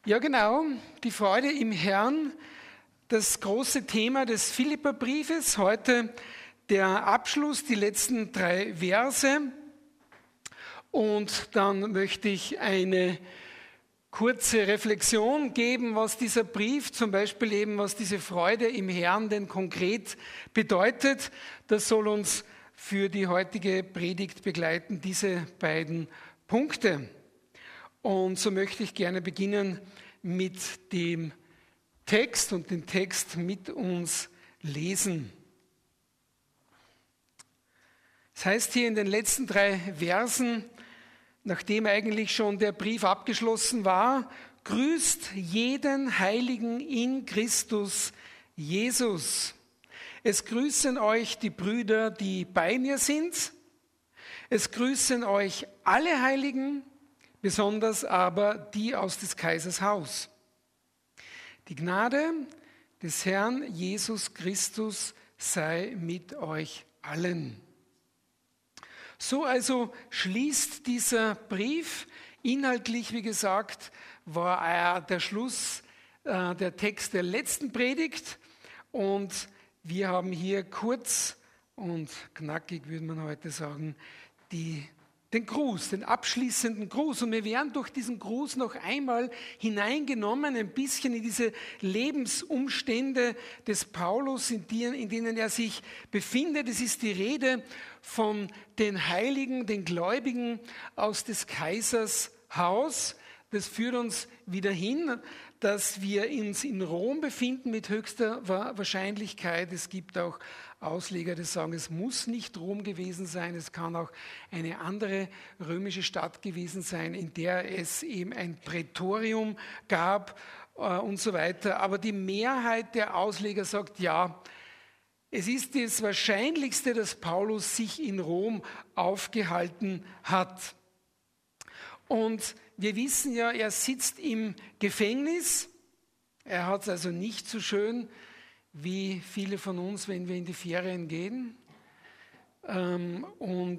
Ja, genau, die Freude im Herrn, das große Thema des Philipperbriefes. Heute der Abschluss, die letzten 3 Verse. Und dann möchte ich eine kurze Reflexion geben, was dieser Brief, zum Beispiel eben, was diese Freude im Herrn denn konkret bedeutet. Das soll uns für die heutige Predigt begleiten, diese beiden Punkte. Und so möchte ich gerne beginnen mit dem Text und den Text mit uns lesen. Es heißt hier in den letzten 3 Versen, nachdem eigentlich schon der Brief abgeschlossen war, grüßt jeden Heiligen in Christus Jesus. Es grüßen euch die Brüder, die bei mir sind. Es grüßen euch alle Heiligen, besonders aber die aus des Kaisers Haus. Die Gnade des Herrn Jesus Christus sei mit euch allen. So also schließt dieser Brief. Inhaltlich, wie gesagt, war er der Schluss, der Text der letzten Predigt. Und wir haben hier kurz und knackig, würde man heute sagen, den Gruß, den abschließenden Gruß. Und wir werden durch diesen Gruß noch einmal hineingenommen, ein bisschen in diese Lebensumstände des Paulus, in denen er sich befindet. Es ist die Rede von den Heiligen, den Gläubigen aus des Kaisers Haus. Das führt uns wieder hin, dass wir uns in Rom befinden mit höchster Wahrscheinlichkeit. Es gibt auch Ausleger, die sagen, es muss nicht Rom gewesen sein, es kann auch eine andere römische Stadt gewesen sein, in der es eben ein Prätorium gab und so weiter. Aber die Mehrheit der Ausleger sagt, ja, es ist das Wahrscheinlichste, dass Paulus sich in Rom aufgehalten hat. Und wir wissen ja, er sitzt im Gefängnis. Er hat es also nicht so schön wie viele von uns, wenn wir in die Ferien gehen. Und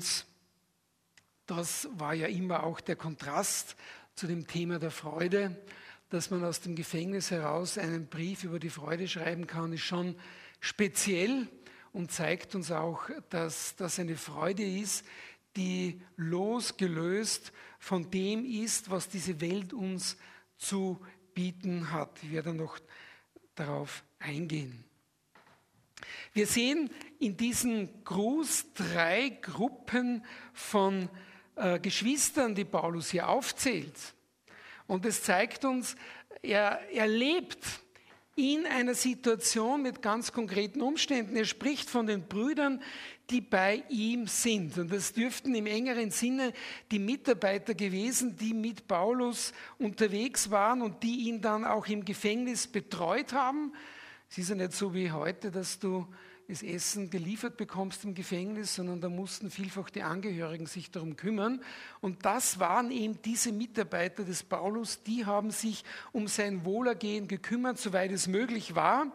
das war ja immer auch der Kontrast zu dem Thema der Freude. Dass man aus dem Gefängnis heraus einen Brief über die Freude schreiben kann, ist schon speziell und zeigt uns auch, dass das eine Freude ist, die losgelöst von dem ist, was diese Welt uns zu bieten hat. Ich werde noch darauf eingehen. Wir sehen in diesem Gruß 3 Gruppen von Geschwistern, die Paulus hier aufzählt. Und es zeigt uns, er lebt in einer Situation mit ganz konkreten Umständen. Er spricht von den Brüdern, die bei ihm sind. Und das dürften im engeren Sinne die Mitarbeiter gewesen, die mit Paulus unterwegs waren und die ihn dann auch im Gefängnis betreut haben. Es ist ja nicht so wie heute, dass du das Essen geliefert bekommst im Gefängnis, sondern da mussten vielfach die Angehörigen sich darum kümmern. Und das waren eben diese Mitarbeiter des Paulus, die haben sich um sein Wohlergehen gekümmert, soweit es möglich war.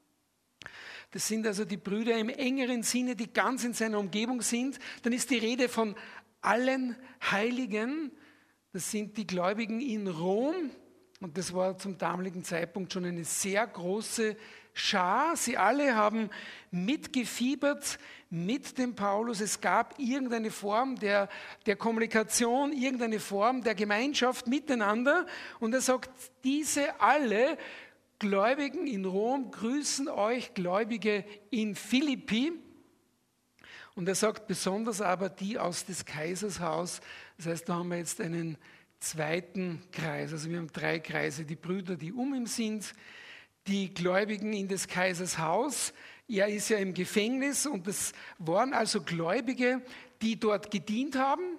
Das sind also die Brüder im engeren Sinne, die ganz in seiner Umgebung sind. Dann ist die Rede von allen Heiligen. Das sind die Gläubigen in Rom. Und das war zum damaligen Zeitpunkt schon eine sehr große Schar. Sie alle haben mitgefiebert mit dem Paulus. Es gab irgendeine Form der Kommunikation, irgendeine Form der Gemeinschaft miteinander. Und er sagt, diese alle Gläubigen in Rom grüßen euch, Gläubige in Philippi. Und er sagt besonders aber die aus des Kaisers Haus. Das heißt, da haben wir jetzt einen zweiten Kreis. Also wir haben 3 Kreise. Die Brüder, die um ihn sind, die Gläubigen in des Kaisers Haus. Er ist ja im Gefängnis und es waren also Gläubige, die dort gedient haben.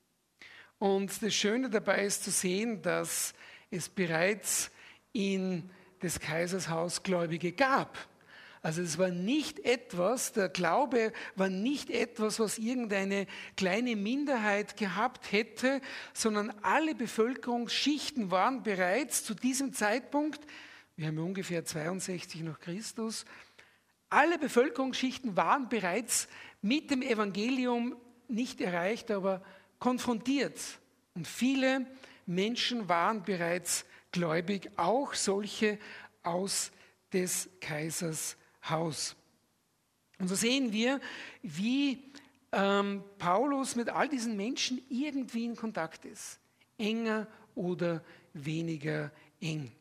Und das Schöne dabei ist zu sehen, dass es bereits in des Kaisers Haus Gläubige gab. Also es war nicht etwas, der Glaube war nicht etwas, was irgendeine kleine Minderheit gehabt hätte, sondern alle Bevölkerungsschichten waren bereits zu diesem Zeitpunkt, wir haben ungefähr 62 nach Christus, alle Bevölkerungsschichten waren bereits mit dem Evangelium nicht erreicht, aber konfrontiert. Und viele Menschen waren bereits gläubig, auch solche aus des Kaisers Haus. Und so sehen wir, wie Paulus mit all diesen Menschen irgendwie in Kontakt ist. Enger oder weniger eng.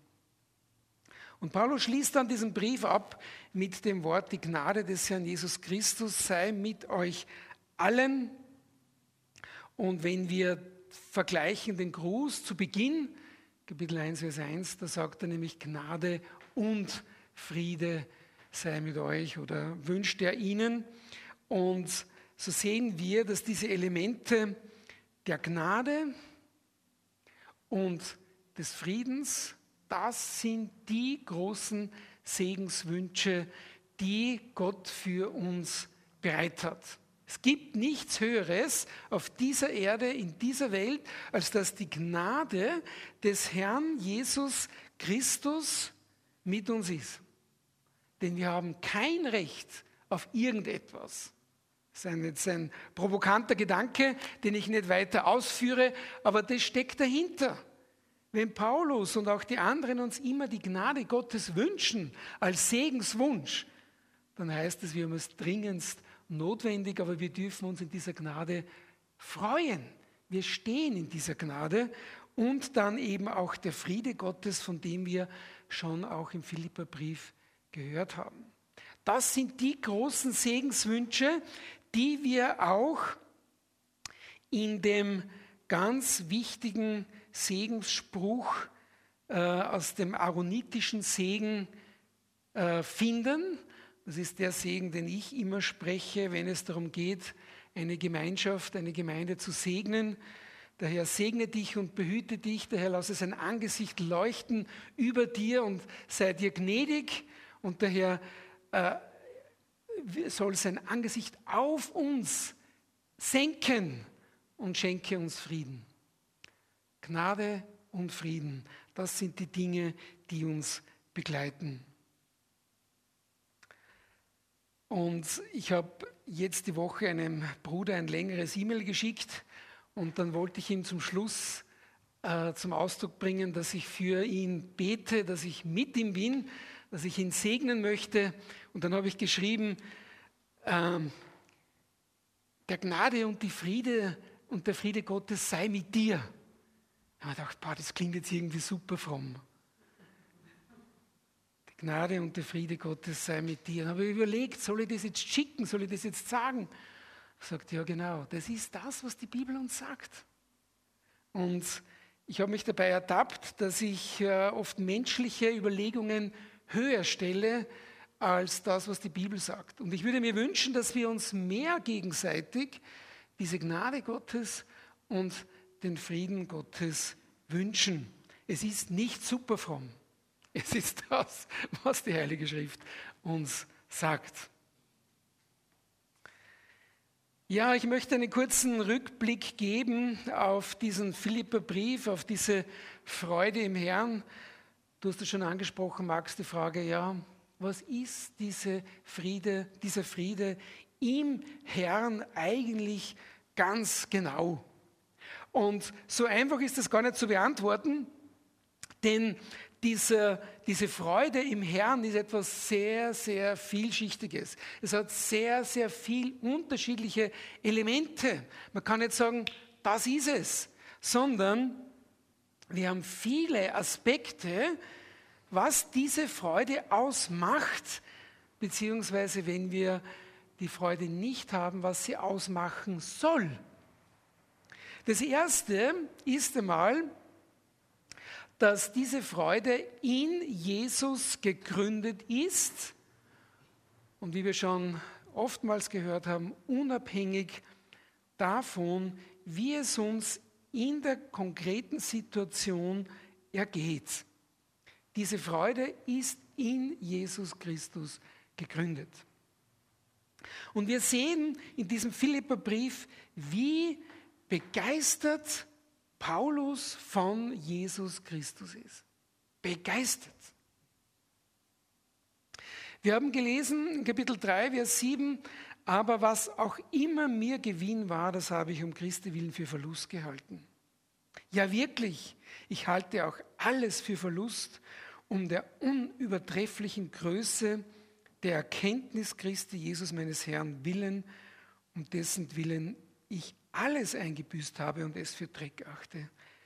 Und Paulus schließt dann diesen Brief ab mit dem Wort: Die Gnade des Herrn Jesus Christus sei mit euch allen. Und wenn wir vergleichen den Gruß zu Beginn, Kapitel 1, Vers 1, da sagt er nämlich: Gnade und Friede sei mit euch, oder wünscht er ihnen. Und so sehen wir, dass diese Elemente der Gnade und des Friedens, das sind die großen Segenswünsche, die Gott für uns bereit hat. Es gibt nichts Höheres auf dieser Erde, in dieser Welt, als dass die Gnade des Herrn Jesus Christus mit uns ist. Denn wir haben kein Recht auf irgendetwas. Das ist jetzt ein provokanter Gedanke, den ich nicht weiter ausführe, aber das steckt dahinter. Wenn Paulus und auch die anderen uns immer die Gnade Gottes wünschen, als Segenswunsch, dann heißt es, wir haben es dringendst notwendig, aber wir dürfen uns in dieser Gnade freuen. Wir stehen in dieser Gnade und dann eben auch der Friede Gottes, von dem wir schon auch im Philipperbrief gehört haben. Das sind die großen Segenswünsche, die wir auch in dem ganz wichtigen Segensspruch aus dem aaronitischen Segen finden. Das ist der Segen, den ich immer spreche, wenn es darum geht, eine Gemeinschaft, eine Gemeinde zu segnen. Der Herr segne dich und behüte dich, der Herr lasse sein Angesicht leuchten über dir und sei dir gnädig, und der Herr soll sein Angesicht auf uns senken und schenke uns Frieden. Gnade und Frieden, das sind die Dinge, die uns begleiten. Und ich habe jetzt die Woche einem Bruder ein längeres E-Mail geschickt und dann wollte ich ihm zum Schluss zum Ausdruck bringen, dass ich für ihn bete, dass ich mit ihm bin, dass ich ihn segnen möchte. Und dann habe ich geschrieben: Der Gnade und der Friede Gottes sei mit dir. Da habe ich gedacht, das klingt jetzt irgendwie super fromm. Die Gnade und der Friede Gottes sei mit dir. Dann habe ich überlegt, soll ich das jetzt schicken, soll ich das jetzt sagen? Ich sagte, ja genau, das ist das, was die Bibel uns sagt. Und ich habe mich dabei ertappt, dass ich oft menschliche Überlegungen höher stelle als das, was die Bibel sagt. Und ich würde mir wünschen, dass wir uns mehr gegenseitig diese Gnade Gottes und den Frieden Gottes wünschen. Es ist nicht super fromm. Es ist das, was die Heilige Schrift uns sagt. Ja, ich möchte einen kurzen Rückblick geben auf diesen Philipperbrief, auf diese Freude im Herrn. Du hast es schon angesprochen, Max, die Frage, ja, was ist dieser Friede im Herrn eigentlich ganz genau? Und so einfach ist das gar nicht zu beantworten, denn diese Freude im Herrn ist etwas sehr, sehr Vielschichtiges. Es hat sehr, sehr viel unterschiedliche Elemente. Man kann nicht sagen, das ist es, sondern wir haben viele Aspekte, was diese Freude ausmacht, beziehungsweise wenn wir die Freude nicht haben, was sie ausmachen soll. Das Erste ist einmal, dass diese Freude in Jesus gegründet ist und wie wir schon oftmals gehört haben, unabhängig davon, wie es uns in der konkreten Situation ergeht. Diese Freude ist in Jesus Christus gegründet. Und wir sehen in diesem Philipperbrief, wie begeistert Paulus von Jesus Christus ist. Begeistert. Wir haben gelesen in Kapitel 3, Vers 7, aber was auch immer mir Gewinn war, das habe ich um Christi willen für Verlust gehalten. Ja wirklich, Ich halte auch alles für Verlust, um der unübertrefflichen Größe der Erkenntnis Christi Jesus meines Herrn willen, um dessen Willen ich alles eingebüßt habe und es für Dreck achte,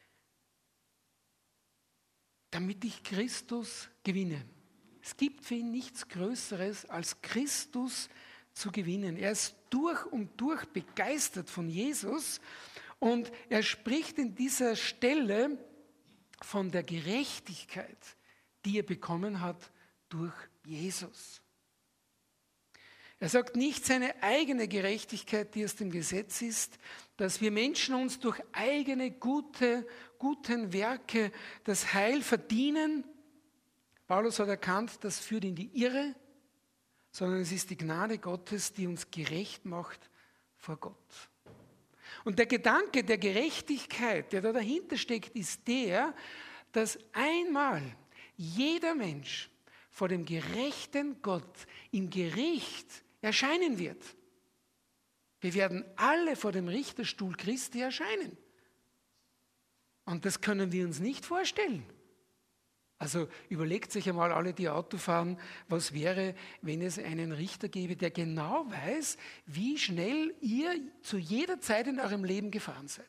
damit ich Christus gewinne. Es gibt für ihn nichts Größeres, als Christus zu gewinnen. Er ist durch und durch begeistert von Jesus und er spricht in dieser Stelle von der Gerechtigkeit, die er bekommen hat durch Jesus. Er sagt nicht seine eigene Gerechtigkeit, die aus dem Gesetz ist, dass wir Menschen uns durch eigene guten Werke das Heil verdienen. Paulus hat erkannt, das führt in die Irre, sondern es ist die Gnade Gottes, die uns gerecht macht vor Gott. Und der Gedanke der Gerechtigkeit, der da dahinter steckt, ist der, dass einmal jeder Mensch vor dem gerechten Gott im Gericht erscheinen wird. Wir werden alle vor dem Richterstuhl Christi erscheinen. Und das können wir uns nicht vorstellen. Also überlegt sich einmal alle, die Auto fahren, was wäre, wenn es einen Richter gäbe, der genau weiß, wie schnell ihr zu jeder Zeit in eurem Leben gefahren seid.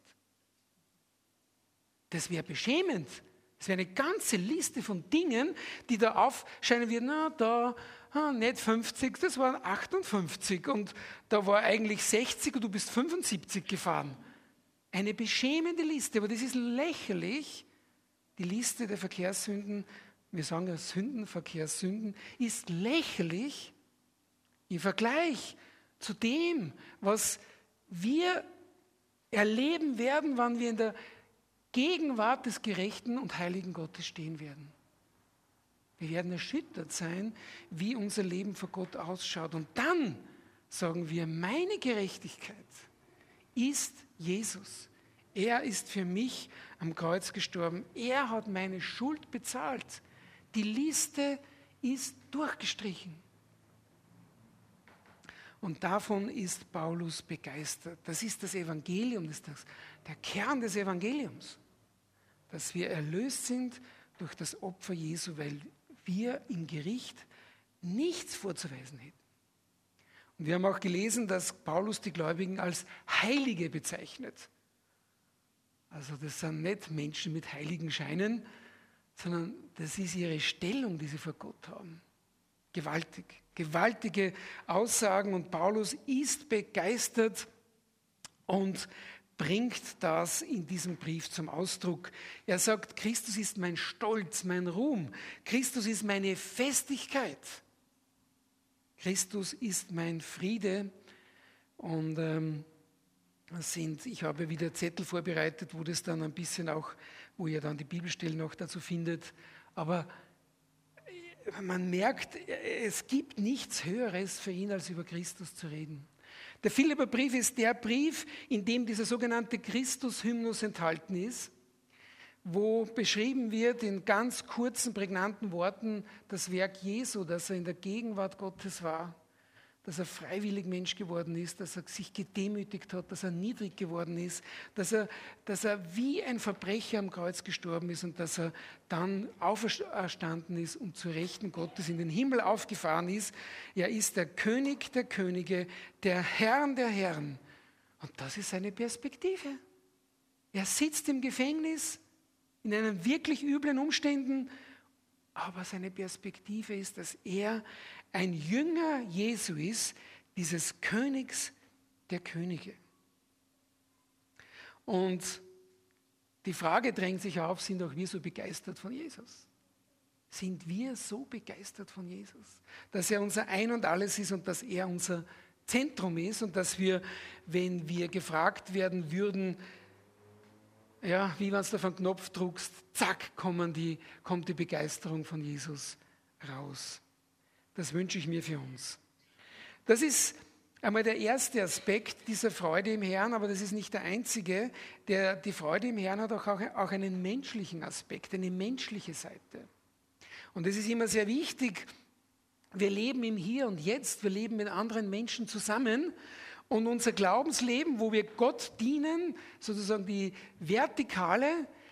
Das wäre beschämend. Es wäre eine ganze Liste von Dingen, die da aufscheinen würden, nicht 50, das waren 58 und da war eigentlich 60 und du bist 75 gefahren. Eine beschämende Liste, aber das ist lächerlich. Die Liste der Verkehrssünden, wir sagen ja Verkehrssünden, ist lächerlich im Vergleich zu dem, was wir erleben werden, wann wir in der Gegenwart des gerechten und heiligen Gottes stehen werden. Wir werden erschüttert sein, wie unser Leben vor Gott ausschaut. Und dann sagen wir, meine Gerechtigkeit ist Jesus. Er ist für mich am Kreuz gestorben. Er hat meine Schuld bezahlt. Die Liste ist durchgestrichen. Und davon ist Paulus begeistert. Das ist das Evangelium, das ist der Kern des Evangeliums. Dass wir erlöst sind durch das Opfer Jesu, weil wir im Gericht nichts vorzuweisen hätten. Und wir haben auch gelesen, dass Paulus die Gläubigen als Heilige bezeichnet. Also das sind nicht Menschen mit heiligen Scheinen, sondern das ist ihre Stellung, die sie vor Gott haben. Gewaltig, gewaltige Aussagen und Paulus ist begeistert und bringt das in diesem Brief zum Ausdruck. Er sagt, Christus ist mein Stolz, mein Ruhm. Christus ist meine Festigkeit. Christus ist mein Friede. Und ich habe wieder Zettel vorbereitet, wo das dann ein bisschen auch, wo ihr dann die Bibelstellen noch dazu findet. Aber man merkt, es gibt nichts Höheres für ihn, als über Christus zu reden. Der Philipperbrief ist der Brief, in dem dieser sogenannte Christus-Hymnus enthalten ist, wo beschrieben wird in ganz kurzen, prägnanten Worten das Werk Jesu, dass er in der Gegenwart Gottes war, dass er freiwillig Mensch geworden ist, dass er sich gedemütigt hat, dass er niedrig geworden ist, dass er wie ein Verbrecher am Kreuz gestorben ist und dass er dann auferstanden ist und zu Rechten Gottes in den Himmel aufgefahren ist. Er ist der König der Könige, der Herrn der Herren. Und das ist seine Perspektive. Er sitzt im Gefängnis in einen wirklich üblen Umständen, aber seine Perspektive ist, dass er ein Jünger Jesu ist, dieses Königs der Könige. Und die Frage drängt sich auf, sind auch wir so begeistert von Jesus? Sind wir so begeistert von Jesus? Dass er unser Ein und Alles ist und dass er unser Zentrum ist und dass wir, wenn wir gefragt werden würden, ja, wie wenn du auf einen Knopf drückst, zack, kommt die Begeisterung von Jesus raus. Das wünsche ich mir für uns. Das ist einmal der erste Aspekt dieser Freude im Herrn, aber das ist nicht der einzige. Die Freude im Herrn hat auch einen menschlichen Aspekt, eine menschliche Seite. Und es ist immer sehr wichtig, wir leben im Hier und Jetzt, wir leben mit anderen Menschen zusammen und unser Glaubensleben, wo wir Gott dienen, sozusagen die Vertikale,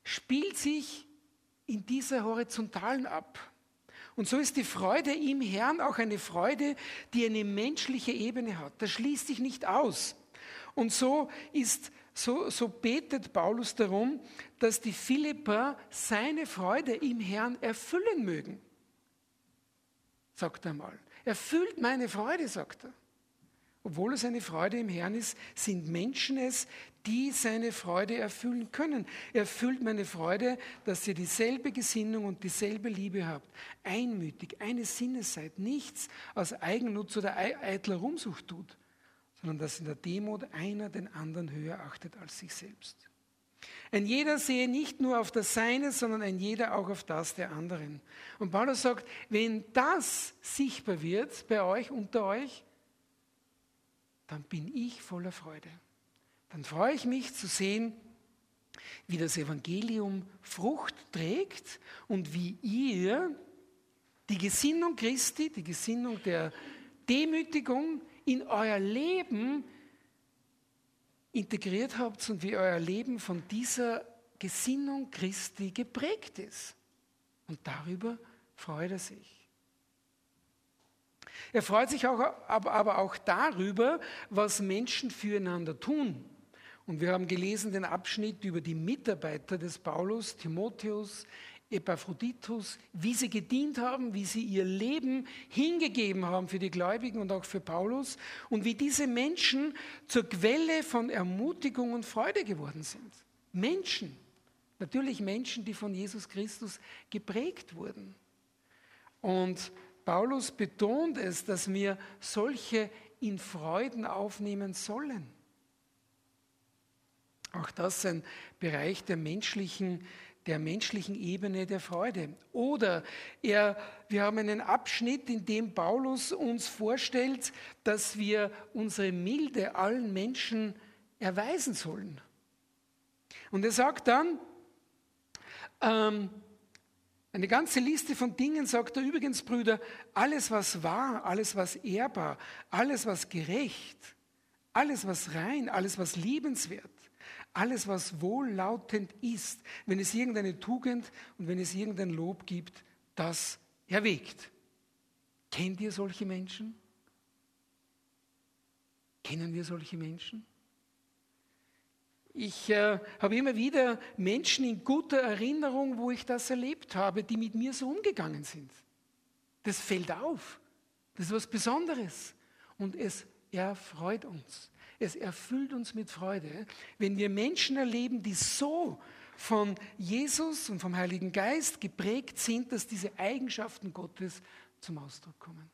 spielt sich in dieser Horizontalen ab. Und so ist die Freude im Herrn auch eine Freude, die eine menschliche Ebene hat. Das schließt sich nicht aus. Und so betet Paulus darum, dass die Philipper seine Freude im Herrn erfüllen mögen. Sagt er mal. Erfüllt meine Freude, sagt er. Obwohl es eine Freude im Herrn ist, sind Menschen es, die seine Freude erfüllen können. Erfüllt meine Freude, dass ihr dieselbe Gesinnung und dieselbe Liebe habt. Einmütig, eine Sinnes seid, nichts aus Eigennutz oder eitler Ruhmsucht tut, sondern dass in der Demut einer den anderen höher achtet als sich selbst. Ein jeder sehe nicht nur auf das Seine, sondern ein jeder auch auf das der anderen. Und Paulus sagt, wenn das sichtbar wird bei euch, unter euch, dann bin ich voller Freude. Dann freue ich mich zu sehen, wie das Evangelium Frucht trägt und wie ihr die Gesinnung Christi, die Gesinnung der Demütigung in euer Leben integriert habt und wie euer Leben von dieser Gesinnung Christi geprägt ist. Und darüber freut er sich. Er freut sich aber auch darüber, was Menschen füreinander tun. Und wir haben gelesen den Abschnitt über die Mitarbeiter des Paulus, Timotheus, Epaphroditus, wie sie gedient haben, wie sie ihr Leben hingegeben haben für die Gläubigen und auch für Paulus und wie diese Menschen zur Quelle von Ermutigung und Freude geworden sind. Menschen, natürlich Menschen, die von Jesus Christus geprägt wurden. Und Paulus betont es, dass wir solche in Freuden aufnehmen sollen. Auch das ist ein Bereich der menschlichen Ebene der Freude. Oder wir haben einen Abschnitt, in dem Paulus uns vorstellt, dass wir unsere Milde allen Menschen erweisen sollen. Und er sagt dann, eine ganze Liste von Dingen, sagt er übrigens, Brüder, alles was wahr, alles was ehrbar, alles was gerecht, alles was rein, alles was liebenswert, alles was wohllautend ist, wenn es irgendeine Tugend und wenn es irgendein Lob gibt, das erwägt. Kennt ihr solche Menschen? Kennen wir solche Menschen? Ich habe immer wieder Menschen in guter Erinnerung, wo ich das erlebt habe, die mit mir so umgegangen sind. Das fällt auf. Das ist was Besonderes. Und es erfreut uns. Es erfüllt uns mit Freude, wenn wir Menschen erleben, die so von Jesus und vom Heiligen Geist geprägt sind, dass diese Eigenschaften Gottes zum Ausdruck kommen.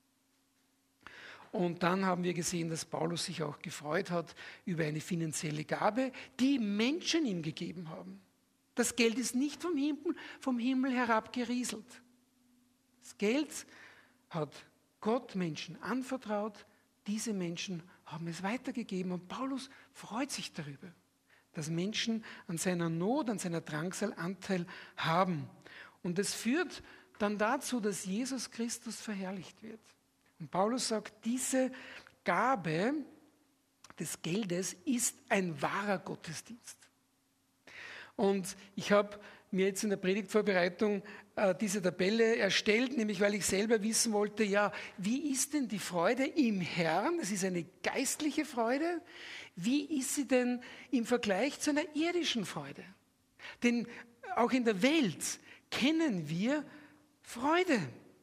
Und dann haben wir gesehen, dass Paulus sich auch gefreut hat über eine finanzielle Gabe, die Menschen ihm gegeben haben. Das Geld ist nicht vom Himmel herabgerieselt. Das Geld hat Gott Menschen anvertraut, diese Menschen haben es weitergegeben und Paulus freut sich darüber, dass Menschen an seiner Not, an seiner Drangsal Anteil haben. Und es führt dann dazu, dass Jesus Christus verherrlicht wird. Und Paulus sagt, diese Gabe des Geldes ist ein wahrer Gottesdienst. Und ich habe mir jetzt in der Predigtvorbereitung diese Tabelle erstellt, nämlich weil ich selber wissen wollte, ja, wie ist denn die Freude im Herrn? Es ist eine geistliche Freude. Wie ist sie denn im Vergleich zu einer irdischen Freude? Denn auch in der Welt kennen wir Freude.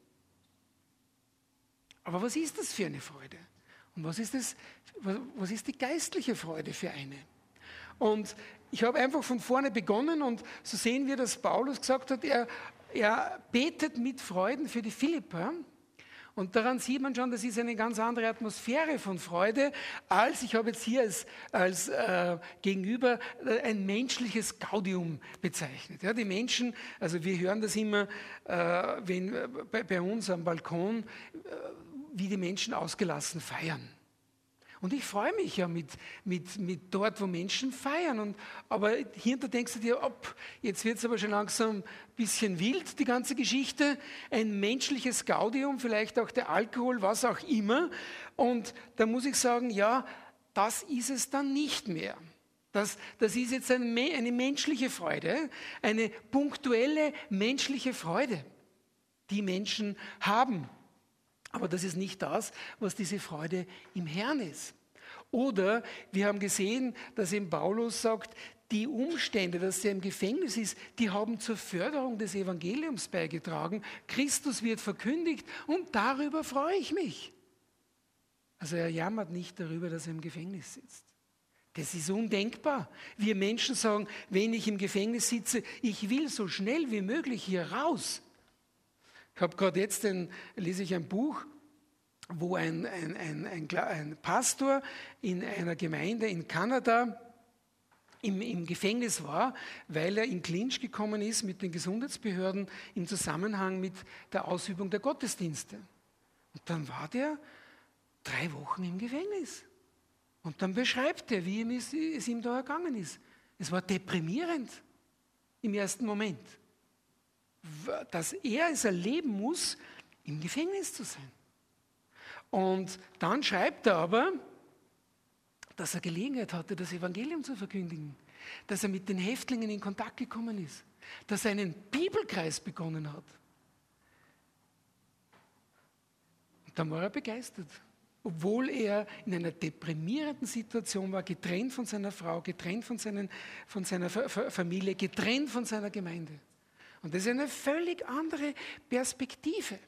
Aber was ist das für eine Freude? Und was ist die geistliche Freude für eine? Und ich habe einfach von vorne begonnen und so sehen wir, dass Paulus gesagt hat, er betet mit Freuden für die Philipper. Und daran sieht man schon, das ist eine ganz andere Atmosphäre von Freude, als ich habe jetzt hier als Gegenüber ein menschliches Gaudium bezeichnet. Ja, die Menschen, also wir hören das immer bei uns am Balkon, wie die Menschen ausgelassen feiern. Und ich freue mich ja mit dort, wo Menschen feiern. Aber hinter denkst du dir, jetzt wird es aber schon langsam ein bisschen wild, die ganze Geschichte. Ein menschliches Gaudium, vielleicht auch der Alkohol, was auch immer. Und da muss ich sagen, ja, das ist es dann nicht mehr. Das ist jetzt eine menschliche Freude, eine punktuelle menschliche Freude, die Menschen haben. Aber das ist nicht das, was diese Freude im Herrn ist. Oder wir haben gesehen, dass eben Paulus sagt, die Umstände, dass er im Gefängnis ist, die haben zur Förderung des Evangeliums beigetragen. Christus wird verkündigt und darüber freue ich mich. Also er jammert nicht darüber, dass er im Gefängnis sitzt. Das ist undenkbar. Wir Menschen sagen, wenn ich im Gefängnis sitze, ich will so schnell wie möglich hier raus. Ich habe gerade jetzt, lese ich ein Buch, wo ein Pastor in einer Gemeinde in Kanada im Gefängnis war, weil er in Clinch gekommen ist mit den Gesundheitsbehörden im Zusammenhang mit der Ausübung der Gottesdienste. Und dann war der 3 Wochen im Gefängnis. Und dann beschreibt er, wie es ihm da ergangen ist. Es war deprimierend im ersten Moment, dass er es erleben muss, im Gefängnis zu sein. Und dann schreibt er aber, dass er Gelegenheit hatte, das Evangelium zu verkündigen, dass er mit den Häftlingen in Kontakt gekommen ist, dass er einen Bibelkreis begonnen hat. Und dann war er begeistert. Obwohl er in einer deprimierenden Situation war, getrennt von seiner Frau, getrennt von seiner Familie, getrennt von seiner Gemeinde. Und das ist eine völlig andere Perspektive.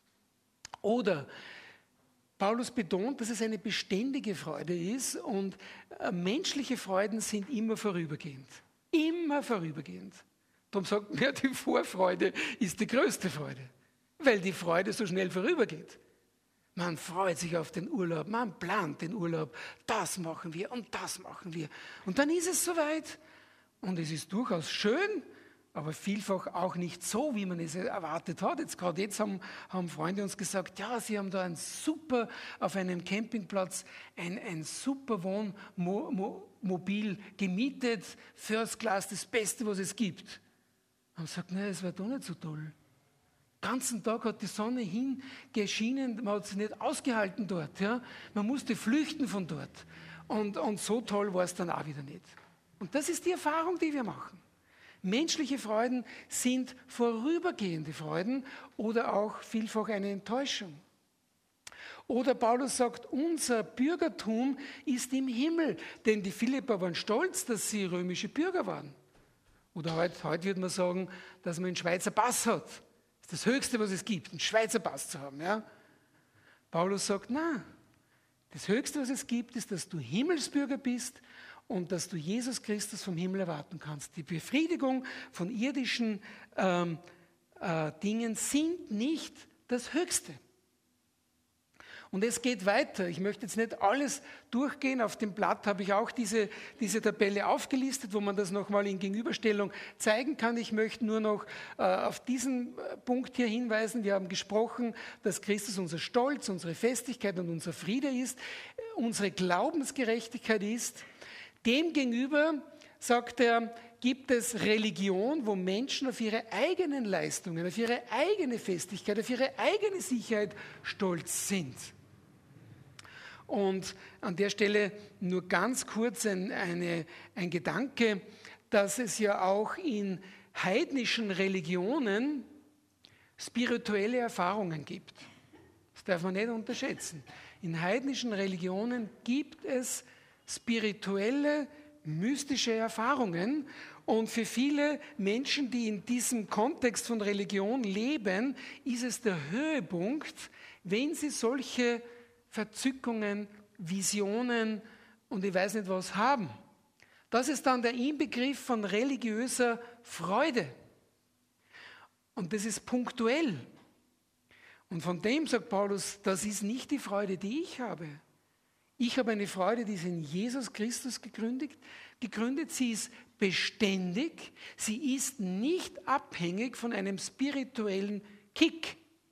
Oder Paulus betont, dass es eine beständige Freude ist und menschliche Freuden sind immer vorübergehend. Immer vorübergehend. Darum sagt man, die Vorfreude ist die größte Freude, weil die Freude so schnell vorübergeht. Man freut sich auf den Urlaub, man plant den Urlaub, das machen wir und das machen wir. Und dann ist es soweit und es ist durchaus schön, aber vielfach auch nicht so, wie man es erwartet hat. Gerade jetzt haben Freunde uns gesagt, ja, sie haben da auf einem Campingplatz ein super Wohnmobil gemietet, First Class, das Beste, was es gibt. Und sagt, nein, es war doch nicht so toll. Den ganzen Tag hat die Sonne hingeschienen, man hat sie nicht ausgehalten dort. Ja? Man musste flüchten von dort. Und so toll war es dann auch wieder nicht. Und das ist die Erfahrung, die wir machen. Menschliche Freuden sind vorübergehende Freuden oder auch vielfach eine Enttäuschung. Oder Paulus sagt, unser Bürgertum ist im Himmel, denn die Philipper waren stolz, dass sie römische Bürger waren. Oder heute würde man sagen, dass man einen Schweizer Pass hat. Das ist das Höchste, was es gibt, einen Schweizer Pass zu haben. Ja? Paulus sagt, nein, das Höchste, was es gibt, ist, dass du Himmelsbürger bist und dass du Jesus Christus vom Himmel erwarten kannst. Die Befriedigung von irdischen Dingen sind nicht das Höchste. Und es geht weiter. Ich möchte jetzt nicht alles durchgehen. Auf dem Blatt habe ich auch diese Tabelle aufgelistet, wo man das nochmal in Gegenüberstellung zeigen kann. Ich möchte nur noch auf diesen Punkt hier hinweisen. Wir haben gesprochen, dass Christus unser Stolz, unsere Festigkeit und unser Friede ist, unsere Glaubensgerechtigkeit ist. Demgegenüber, sagt er, gibt es Religion, wo Menschen auf ihre eigenen Leistungen, auf ihre eigene Festigkeit, auf ihre eigene Sicherheit stolz sind. Und an der Stelle nur ganz kurz ein Gedanke, dass es ja auch in heidnischen Religionen spirituelle Erfahrungen gibt. Das darf man nicht unterschätzen. In heidnischen Religionen gibt es spirituelle, mystische Erfahrungen. Und für viele Menschen, die in diesem Kontext von Religion leben, ist es der Höhepunkt, wenn sie solche Verzückungen, Visionen und ich weiß nicht was haben. Das ist dann der Inbegriff von religiöser Freude. Und das ist punktuell. Und von dem sagt Paulus, das ist nicht die Freude, die ich habe. Ich habe eine Freude, die ist in Jesus Christus gegründet. Sie ist beständig. Sie ist nicht abhängig von einem spirituellen Kick.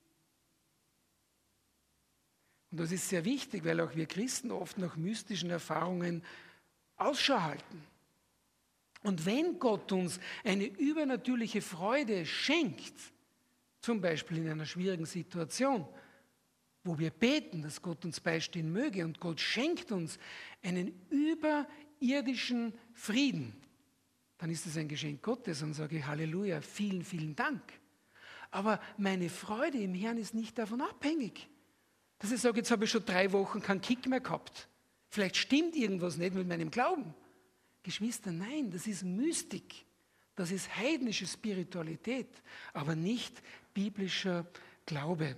Und das ist sehr wichtig, weil auch wir Christen oft nach mystischen Erfahrungen Ausschau halten. Und wenn Gott uns eine übernatürliche Freude schenkt, zum Beispiel in einer schwierigen Situation, wo wir beten, dass Gott uns beistehen möge und Gott schenkt uns einen irdischen Frieden, dann ist es ein Geschenk Gottes und sage ich Halleluja, vielen, vielen Dank. Aber meine Freude im Herrn ist nicht davon abhängig, dass ich sage, jetzt habe ich schon 3 Wochen keinen Kick mehr gehabt. Vielleicht stimmt irgendwas nicht mit meinem Glauben. Geschwister, nein, das ist Mystik. Das ist heidnische Spiritualität, aber nicht biblischer Glaube.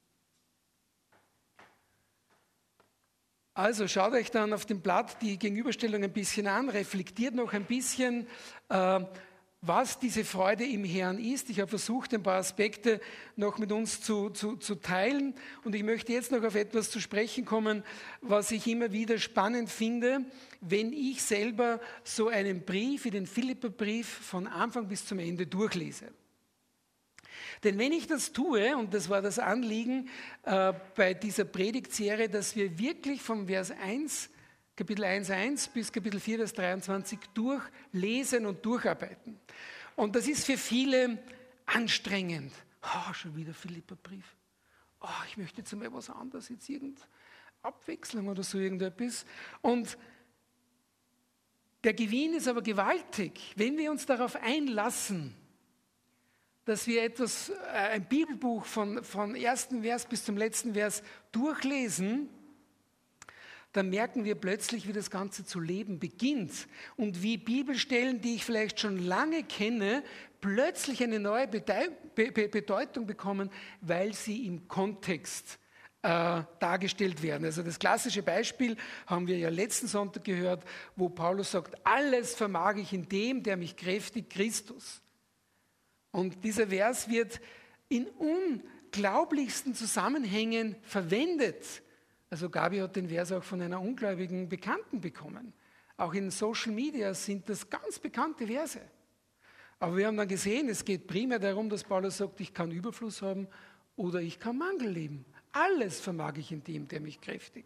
Also schaut euch dann auf dem Blatt die Gegenüberstellung ein bisschen an, reflektiert noch ein bisschen, was diese Freude im Herrn ist. Ich habe versucht, ein paar Aspekte noch mit uns zu teilen und ich möchte jetzt noch auf etwas zu sprechen kommen, was ich immer wieder spannend finde, wenn ich selber so einen Brief wie den Philipperbrief von Anfang bis zum Ende durchlese. Denn wenn ich das tue, und das war das Anliegen bei dieser Predigtserie, dass wir wirklich vom Vers 1, Kapitel 1,1 bis Kapitel 4, Vers 23 durchlesen und durcharbeiten. Und das ist für viele anstrengend. Oh, schon wieder Philipperbrief. Oh, ich möchte jetzt einmal was anderes, jetzt irgendeine Abwechslung oder so irgendetwas. Und der Gewinn ist aber gewaltig, wenn wir uns darauf einlassen, dass wir ein Bibelbuch von ersten Vers bis zum letzten Vers durchlesen, dann merken wir plötzlich, wie das Ganze zu leben beginnt und wie Bibelstellen, die ich vielleicht schon lange kenne, plötzlich eine neue Bedeutung bekommen, weil sie im Kontext dargestellt werden. Also das klassische Beispiel haben wir ja letzten Sonntag gehört, wo Paulus sagt, alles vermag ich in dem, der mich kräftigt, Christus. Und dieser Vers wird in unglaublichsten Zusammenhängen verwendet. Also Gabi hat den Vers auch von einer ungläubigen Bekannten bekommen. Auch in Social Media sind das ganz bekannte Verse. Aber wir haben dann gesehen, es geht primär darum, dass Paulus sagt, ich kann Überfluss haben oder ich kann Mangel leben. Alles vermag ich in dem, der mich kräftigt.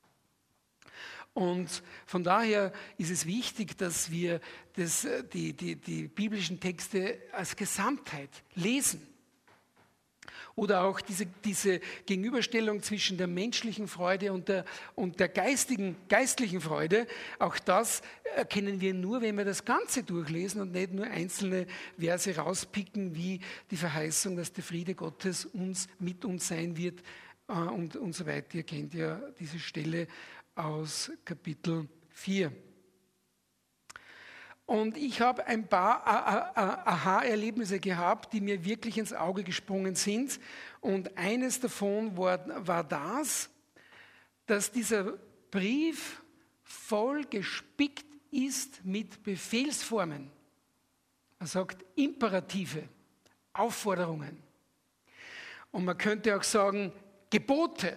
Und von daher ist es wichtig, dass wir die biblischen Texte als Gesamtheit lesen. Oder auch diese Gegenüberstellung zwischen der menschlichen Freude und der geistlichen Freude. Auch das erkennen wir nur, wenn wir das Ganze durchlesen und nicht nur einzelne Verse rauspicken, wie die Verheißung, dass der Friede Gottes mit uns sein wird und so weiter. Ihr kennt ja diese Stelle aus Kapitel 4. Und ich habe ein paar Aha-Erlebnisse gehabt, die mir wirklich ins Auge gesprungen sind. Und eines davon war das, dass dieser Brief voll gespickt ist mit Befehlsformen. Man sagt Imperative, Aufforderungen. Und man könnte auch sagen Gebote.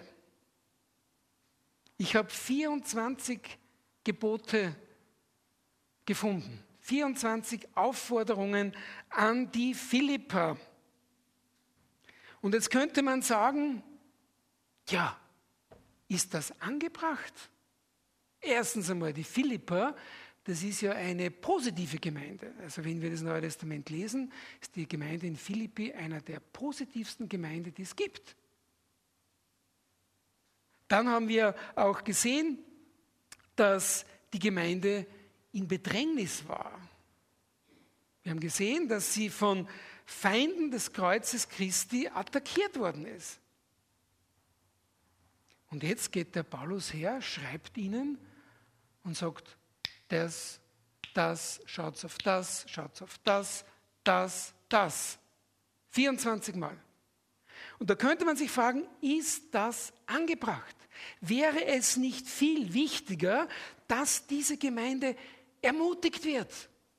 Ich habe 24 Gebote gefunden. 24 Aufforderungen an die Philipper. Und jetzt könnte man sagen, ja, ist das angebracht? Erstens einmal, die Philipper, das ist ja eine positive Gemeinde. Also wenn wir das Neue Testament lesen, ist die Gemeinde in Philippi einer der positivsten Gemeinden, die es gibt. Dann haben wir auch gesehen, dass die Gemeinde in Bedrängnis war. Wir haben gesehen, dass sie von Feinden des Kreuzes Christi attackiert worden ist. Und jetzt geht der Paulus her, schreibt ihnen und sagt, das, schaut auf das, schaut auf das, das. 24 Mal. Und da könnte man sich fragen, ist das angebracht? Wäre es nicht viel wichtiger, dass diese Gemeinde ermutigt wird?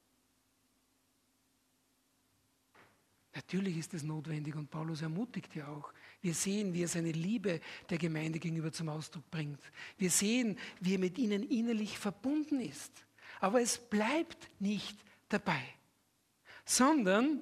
Natürlich ist es notwendig und Paulus ermutigt ja auch. Wir sehen, wie er seine Liebe der Gemeinde gegenüber zum Ausdruck bringt. Wir sehen, wie er mit ihnen innerlich verbunden ist. Aber es bleibt nicht dabei, sondern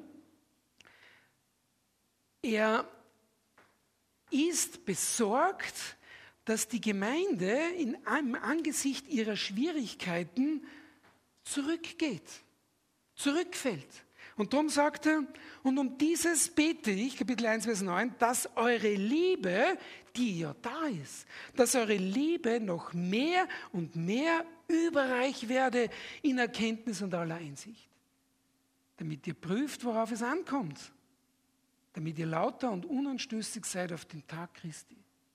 er ist besorgt, dass die Gemeinde im Angesicht ihrer Schwierigkeiten zurückgeht, zurückfällt. Und darum sagt er, und um dieses bete ich, Kapitel 1, Vers 9, dass eure Liebe, die ja da ist, dass eure Liebe noch mehr und mehr überreich werde in Erkenntnis und aller Einsicht. Damit ihr prüft, worauf es ankommt. Damit ihr lauter und unanstößig seid auf den Tag Christi.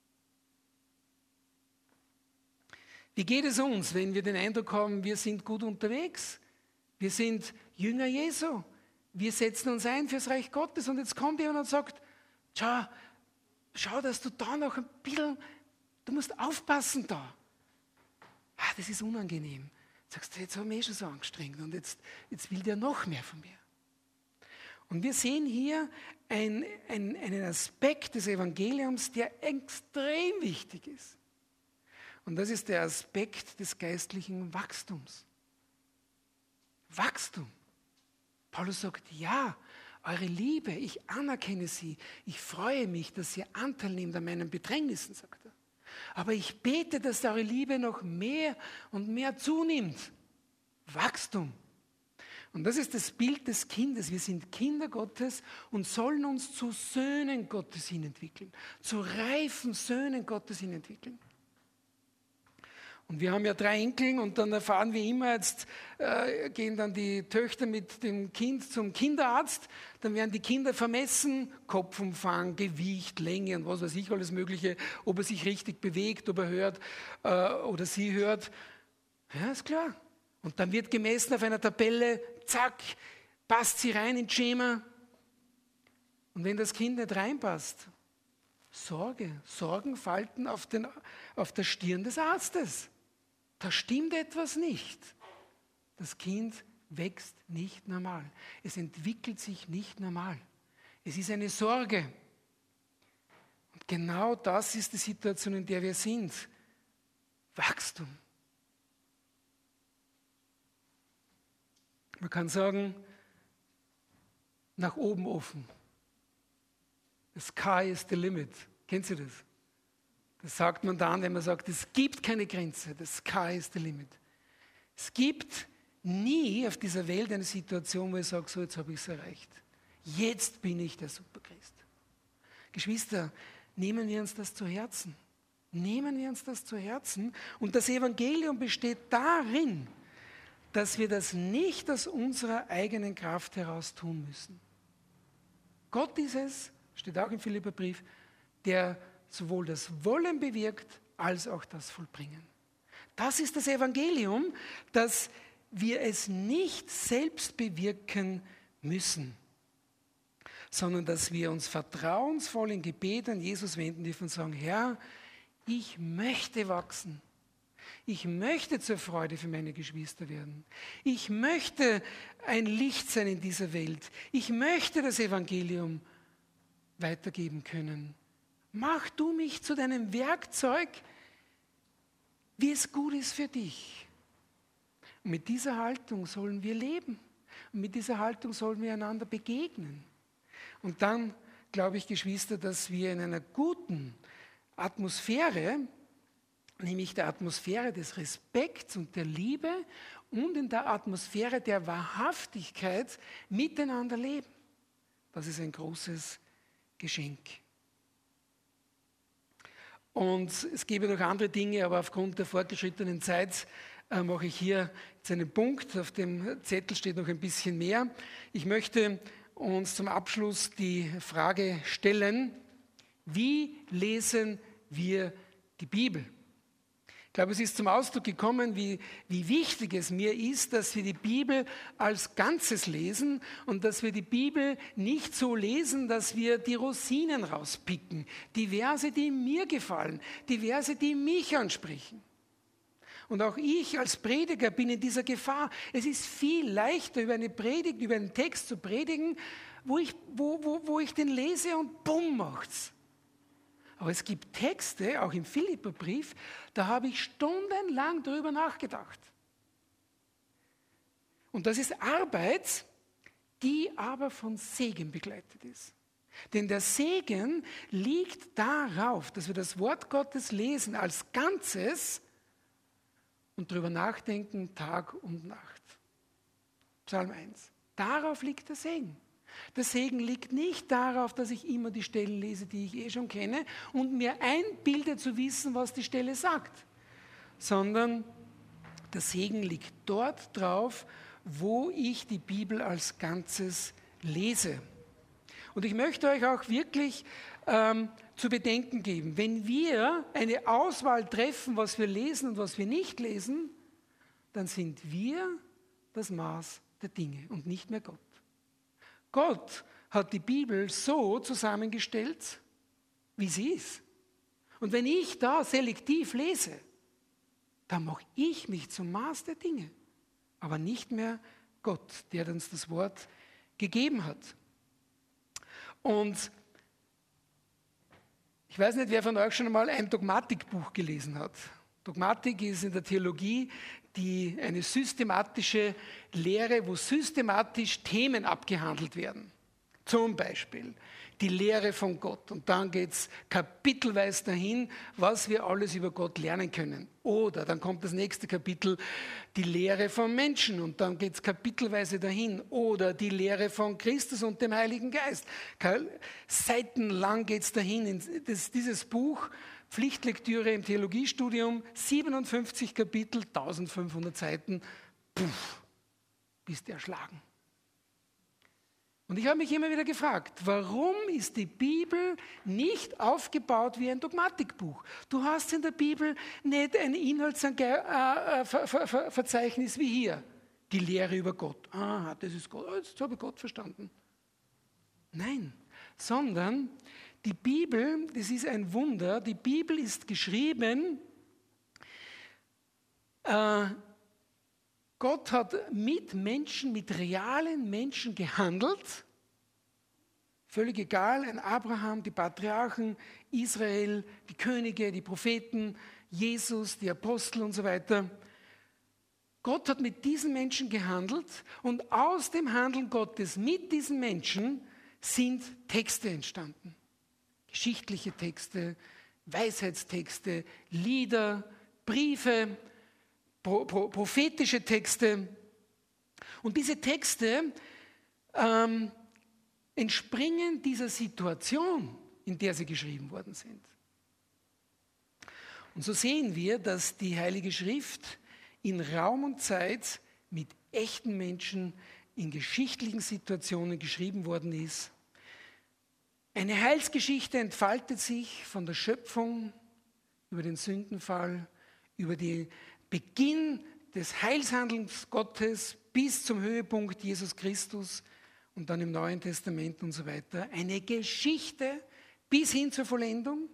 Wie geht es uns, wenn wir den Eindruck haben, wir sind gut unterwegs? Wir sind Jünger Jesu. Wir setzen uns ein fürs Reich Gottes und jetzt kommt jemand und sagt, schau, dass du da noch ein bisschen, du musst aufpassen da. Das ist unangenehm. Sagst du, jetzt haben wir schon so angestrengt und jetzt will der noch mehr von mir. Und wir sehen hier einen Aspekt des Evangeliums, der extrem wichtig ist. Und das ist der Aspekt des geistlichen Wachstums. Wachstum. Paulus sagt, ja, eure Liebe, ich anerkenne sie. Ich freue mich, dass ihr Anteil nehmt an meinen Bedrängnissen, sagt er. Aber ich bete, dass eure Liebe noch mehr und mehr zunimmt. Wachstum. Und das ist das Bild des Kindes. Wir sind Kinder Gottes und sollen uns zu Söhnen Gottes hin entwickeln. Zu reifen Söhnen Gottes hin entwickeln. Und wir haben ja 3 Enkel und dann erfahren wir immer, jetzt gehen dann die Töchter mit dem Kind zum Kinderarzt, dann werden die Kinder vermessen, Kopfumfang, Gewicht, Länge und was weiß ich, alles Mögliche, ob er sich richtig bewegt, ob er hört oder sie hört. Ja, ist klar. Und dann wird gemessen auf einer Tabelle, zack, passt sie rein ins Schema. Und wenn das Kind nicht reinpasst, Sorgenfalten auf der Stirn des Arztes. Da stimmt etwas nicht. Das Kind wächst nicht normal. Es entwickelt sich nicht normal. Es ist eine Sorge. Und genau das ist die Situation, in der wir sind. Wachstum. Man kann sagen, nach oben offen. The sky is the limit. Kennen Sie das? Das sagt man dann, wenn man sagt, es gibt keine Grenze. The sky is the limit. Es gibt nie auf dieser Welt eine Situation, wo ich sage, so jetzt habe ich es erreicht. Jetzt bin ich der Superchrist. Geschwister, nehmen wir uns das zu Herzen. Nehmen wir uns das zu Herzen. Und das Evangelium besteht darin, dass wir das nicht aus unserer eigenen Kraft heraus tun müssen. Gott ist es, steht auch im Philipperbrief, der sowohl das Wollen bewirkt, als auch das Vollbringen. Das ist das Evangelium, dass wir es nicht selbst bewirken müssen, sondern dass wir uns vertrauensvoll in Gebet an Jesus wenden dürfen und sagen, Herr, ich möchte wachsen. Ich möchte zur Freude für meine Geschwister werden. Ich möchte ein Licht sein in dieser Welt. Ich möchte das Evangelium weitergeben können. Mach du mich zu deinem Werkzeug, wie es gut ist für dich. Und mit dieser Haltung sollen wir leben. Und mit dieser Haltung sollen wir einander begegnen. Und dann glaube ich, Geschwister, dass wir in einer guten Atmosphäre, nämlich der Atmosphäre des Respekts und der Liebe und in der Atmosphäre der Wahrhaftigkeit miteinander leben. Das ist ein großes Geschenk. Und es gäbe noch andere Dinge, aber aufgrund der fortgeschrittenen Zeit mache ich hier jetzt einen Punkt. Auf dem Zettel steht noch ein bisschen mehr. Ich möchte uns zum Abschluss die Frage stellen, wie lesen wir die Bibel? Ich glaube, es ist zum Ausdruck gekommen, wie wichtig es mir ist, dass wir die Bibel als Ganzes lesen und dass wir die Bibel nicht so lesen, dass wir die Rosinen rauspicken, die Verse, die mir gefallen, die Verse, die mich ansprechen. Und auch ich als Prediger bin in dieser Gefahr. Es ist viel leichter, über eine Predigt, über einen Text zu predigen, wo ich den lese und bumm macht's. Aber es gibt Texte, auch im Philipperbrief, da habe ich stundenlang darüber nachgedacht. Und das ist Arbeit, die aber von Segen begleitet ist. Denn der Segen liegt darauf, dass wir das Wort Gottes lesen als Ganzes und darüber nachdenken Tag und Nacht. Psalm 1. Darauf liegt der Segen. Der Segen liegt nicht darauf, dass ich immer die Stellen lese, die ich eh schon kenne und mir einbilde zu wissen, was die Stelle sagt, sondern der Segen liegt dort drauf, wo ich die Bibel als Ganzes lese. Und ich möchte euch auch wirklich zu bedenken geben, wenn wir eine Auswahl treffen, was wir lesen und was wir nicht lesen, dann sind wir das Maß der Dinge und nicht mehr Gott. Gott hat die Bibel so zusammengestellt, wie sie ist. Und wenn ich da selektiv lese, dann mache ich mich zum Maß der Dinge, aber nicht mehr Gott, der uns das Wort gegeben hat. Und ich weiß nicht, wer von euch schon einmal ein Dogmatikbuch gelesen hat. Dogmatik ist in der Theologie eine systematische Lehre, wo systematisch Themen abgehandelt werden. Zum Beispiel die Lehre von Gott. Und dann geht es kapitelweise dahin, was wir alles über Gott lernen können. Oder dann kommt das nächste Kapitel, die Lehre vom Menschen. Und dann geht es kapitelweise dahin. Oder die Lehre von Christus und dem Heiligen Geist. Seitenlang geht es dahin. Dieses Buch, Pflichtlektüre im Theologiestudium, 57 Kapitel, 1500 Seiten. Puff, bist erschlagen. Und ich habe mich immer wieder gefragt, warum ist die Bibel nicht aufgebaut wie ein Dogmatikbuch? Du hast in der Bibel nicht ein Inhaltsverzeichnis wie hier. Die Lehre über Gott. Ah, das ist Gott. Jetzt habe ich Gott verstanden. Nein, sondern die Bibel, das ist ein Wunder, die Bibel ist geschrieben, Gott hat mit Menschen, mit realen Menschen gehandelt. Völlig egal, ein Abraham, die Patriarchen, Israel, die Könige, die Propheten, Jesus, die Apostel und so weiter. Gott hat mit diesen Menschen gehandelt und aus dem Handeln Gottes mit diesen Menschen sind Texte entstanden. Geschichtliche Texte, Weisheitstexte, Lieder, Briefe, prophetische Texte. Und diese Texte entspringen dieser Situation, in der sie geschrieben worden sind. Und so sehen wir, dass die Heilige Schrift in Raum und Zeit mit echten Menschen in geschichtlichen Situationen geschrieben worden ist. Eine Heilsgeschichte entfaltet sich von der Schöpfung über den Sündenfall, über den Beginn des Heilshandelns Gottes bis zum Höhepunkt Jesus Christus und dann im Neuen Testament und so weiter. Eine Geschichte bis hin zur Vollendung.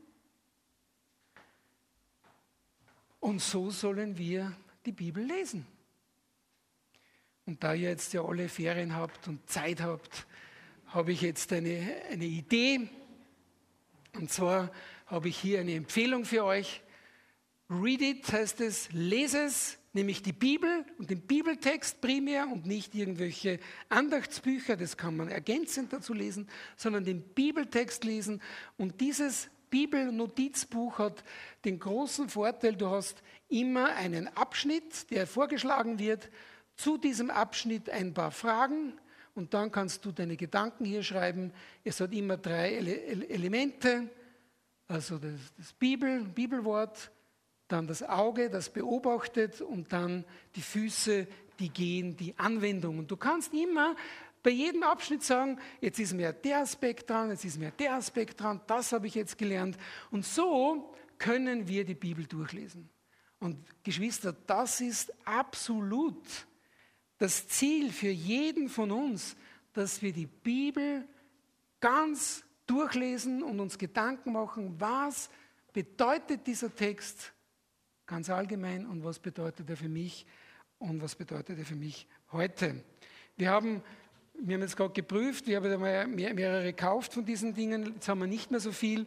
Und so sollen wir die Bibel lesen. Und da ihr jetzt ja alle Ferien habt und Zeit habt, habe ich jetzt eine Idee. Und zwar habe ich hier eine Empfehlung für euch. Read it heißt es, lese es, nämlich die Bibel und den Bibeltext primär und nicht irgendwelche Andachtsbücher, das kann man ergänzend dazu lesen, sondern den Bibeltext lesen. Und dieses Bibelnotizbuch hat den großen Vorteil, du hast immer einen Abschnitt, der vorgeschlagen wird, zu diesem Abschnitt ein paar Fragen und dann kannst du deine Gedanken hier schreiben. Es hat immer 3 Elemente, also das Bibelwort, dann das Auge, das beobachtet und dann die Füße, die gehen, die Anwendung. Und du kannst immer bei jedem Abschnitt sagen, jetzt ist mir der Aspekt dran, jetzt ist mir der Aspekt dran, das habe ich jetzt gelernt. Und so können wir die Bibel durchlesen. Und Geschwister, das ist absolut das Ziel für jeden von uns, dass wir die Bibel ganz durchlesen und uns Gedanken machen, was bedeutet dieser Text ganz allgemein und was bedeutet er für mich und was bedeutet er für mich heute. Wir haben jetzt gerade geprüft, wir haben mehrere gekauft von diesen Dingen, jetzt haben wir nicht mehr so viel.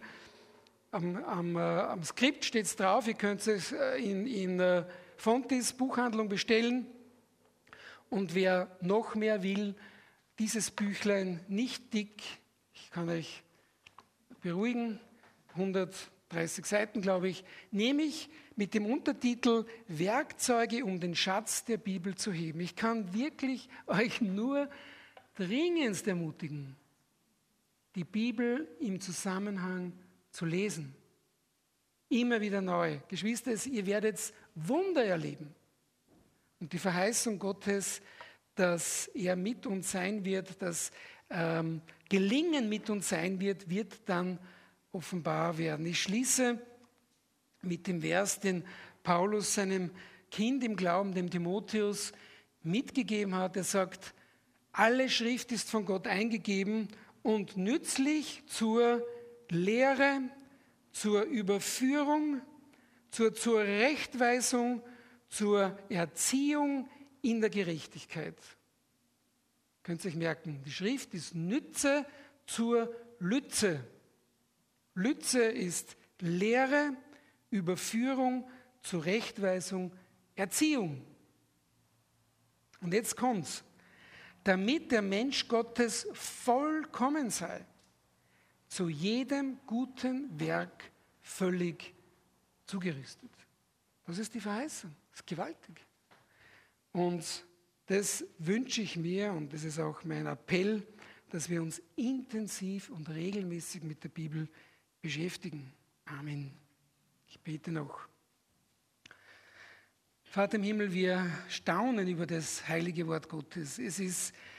Am Skript steht es drauf, ihr könnt es in Fontis Buchhandlung bestellen. Und wer noch mehr will, dieses Büchlein nicht dick, ich kann euch beruhigen, 130 Seiten, glaube ich, nehme ich mit dem Untertitel Werkzeuge, um den Schatz der Bibel zu heben. Ich kann wirklich euch nur dringendst ermutigen, die Bibel im Zusammenhang zu lesen. Immer wieder neu. Geschwister, ihr werdet Wunder erleben. Und die Verheißung Gottes, dass er mit uns sein wird, dass Gelingen mit uns sein wird, wird dann offenbar werden. Ich schließe mit dem Vers, den Paulus seinem Kind im Glauben, dem Timotheus, mitgegeben hat. Er sagt, alle Schrift ist von Gott eingegeben und nützlich zur Lehre, zur Überführung, zur Zurechtweisung, zur Erziehung in der Gerechtigkeit. Könnt ihr euch merken, die Schrift ist Nütze zur Lütze. Lütze ist Lehre, Überführung, Zurechtweisung, Erziehung. Und jetzt kommt's. Damit der Mensch Gottes vollkommen sei, zu jedem guten Werk völlig zugerüstet. Das ist die Verheißung. Das ist gewaltig. Und das wünsche ich mir, und das ist auch mein Appell, dass wir uns intensiv und regelmäßig mit der Bibel beschäftigen. Amen. Ich bete noch. Vater im Himmel, wir staunen über das heilige Wort Gottes. Es ist